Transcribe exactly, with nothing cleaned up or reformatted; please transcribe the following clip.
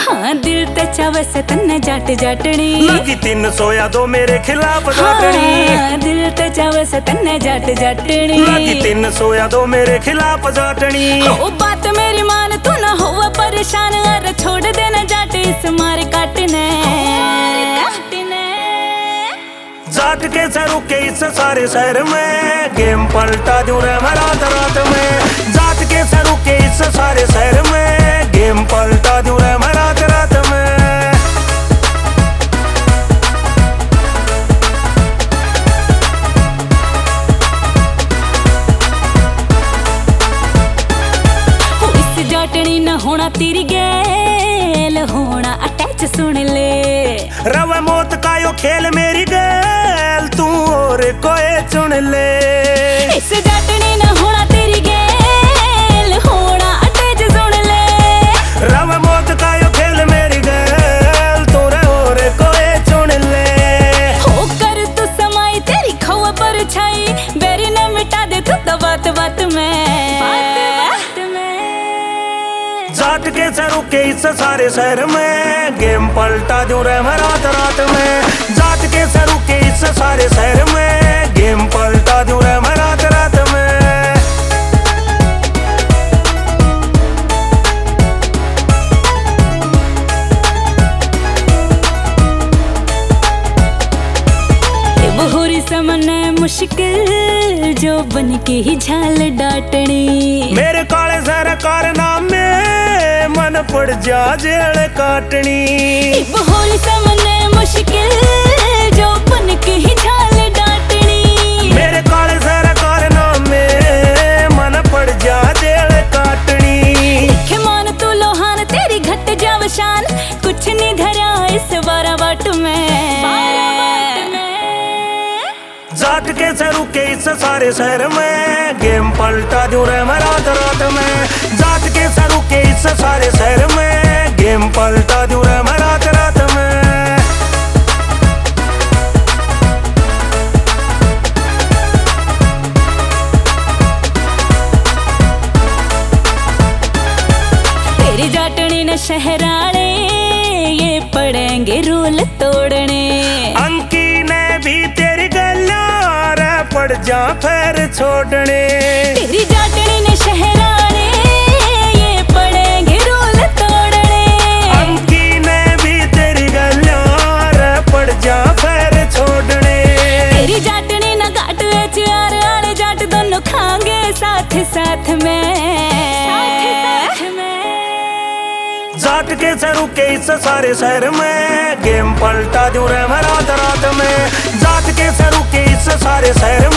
हाँ दिल ते चावे से तन्ने जाट जाटनी लगी तीन सौ या दो मेरे खिलाफ जाटनी। हाँ दिल ते चावे से तन्ने जाट जाटनी लगी तीन सौ या दो मेरे खिलाफ जाटनी। ओ बात मेरी मान तू ना हो परेशान अरे छोड़ देना जाट इस मार काटने जाट के सरू के इस सारे शहर में गेम पलटा दूं रे मैं रात रात में। जाट के सरू के इस सारे शहर में गेम पलटा दूं रे मैं रात रात में। इस जाटनी न होना तेरी गैल होना अटैच सुन ले रवा मौत का यो खेल मेरी गैल तू और कोई चुन ले। इस जाटनी न होना तेरी गैल होना अटैच सुन ले रवा मौत का यो खेल मेरी गैल तू रे और कोई चुन ले। हो कर तू समाई तेरी खवा पर छाई बेरी न मिटा दे तू तो बात बात में बात में। जाट के सरू के इस सारे शहर में गेम पलटा दूं रे मैं रात रात में। जाट के सरू के इस सारे शहर में गेम पलटा दूं रे मैं रात रात में। बहुरी समने मुश्किल जो बन के ही झाल डाटनी मेरे काले सरकार नाम में मन पड़ जा जेल काटनी। बहुरी समने मुश्किल जो बन के ही झाल डाटनी मेरे काले सरकार नाम में मन पड़ जा जेल काटनी। देखे मान तू लोहान तेरी घट जाव शान कुछ नहीं धरा इस बारा बाट में। जाट के सरू के इस सारे शहर में गेम पलटा दूं रे मैं रात रात में। जाट के सरू के इस सारे शहर में गेम पलटा दूं रे मैं रात रात में। तेरी जाटनी न शहराने ये पड़ेंगे रूल तोड़ने। अंकी ने भी तेरी गल्ला रे पड़ जा फिर छोड़ने। तेरी जाटनी ने शहराने ये पड़ेंगे रूल तोड़ने। अंकी ने भी तेरी गल्ला रे पड़ जा फिर छोड़ने। तेरी जाटनी न घाट चार आले जाट दोनों खाएंगे साथ साथ में साथ में। जाट के सरू के इस सारे शहर में गेम पलटा दूं रे मैं रात रात में। जाट के सरू के इस सारे शहर